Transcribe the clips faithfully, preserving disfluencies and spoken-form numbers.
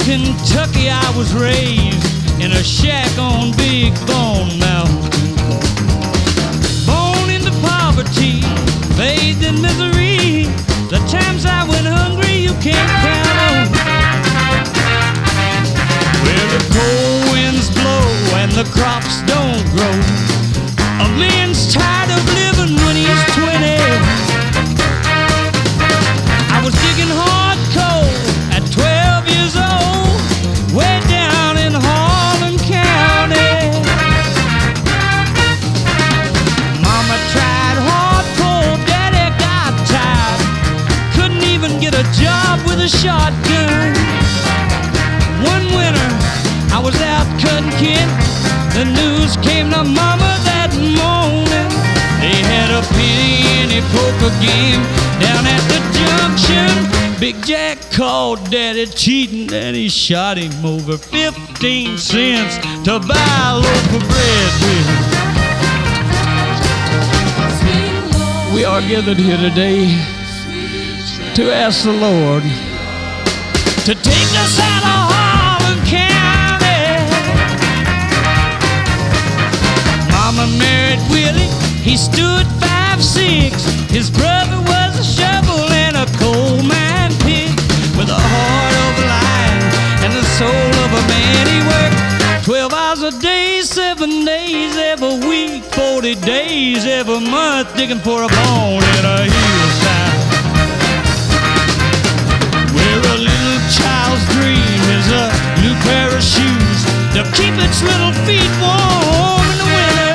Kentucky I was raised, in a shack on Big Bone Mountain. Born into poverty, bathed in misery. The times I went hungry you can't count on. Where the cold winds blow and the crops don't grow. A man's tired of living when he's twenty. I was digging hard coal at twelve years old, way down in Harlan County. Mama tried hard coal, Daddy got tired. Couldn't even get a job with a shotgun. One winter I was out cutting kid. The news came to Mama that morning. They had a penny poker game down at the junction. Big Jack called Daddy cheating and he shot him over fifteen cents to buy a loaf of bread with. We are gathered here today to ask the Lord to take us out of Harlan County. Mama married Willie, he stood five six. His brother was a shovel and a coal mine pig. With a heart of a lion and the soul of a man, he worked twelve hours a day, seven days every week, forty days every month, digging for a bone in a hillside. Where a little child's dream is a new pair of shoes to keep its little feet warm in the winter.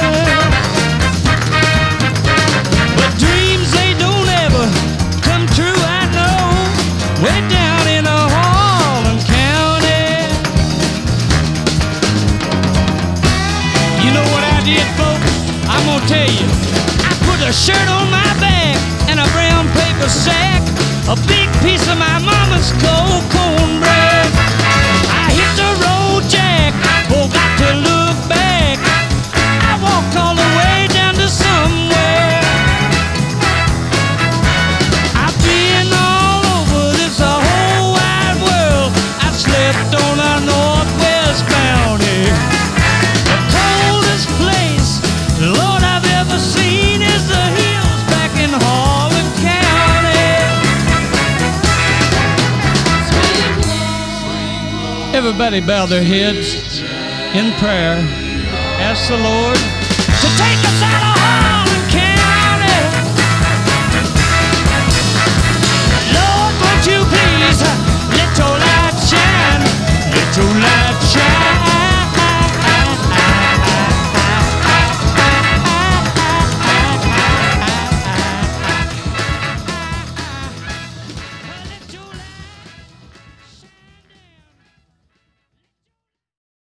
But dreams, they don't ever come true, I know. Way down in a Harlan County. You know what I did, folks? I'm gonna tell you. I put a shirt on my back and a brown paper sack, a big piece of my mama's cold cornbread. I hit the road, Jack, forgot to look back. I walked all the way down to somewhere. I've been all over this uh, whole wide world. I slept on a northwest bounty. The coldest place, Lord, I've ever seen is the hills back in Harlan County. Everybody bow their heads in prayer. Ask the Lord to take us out of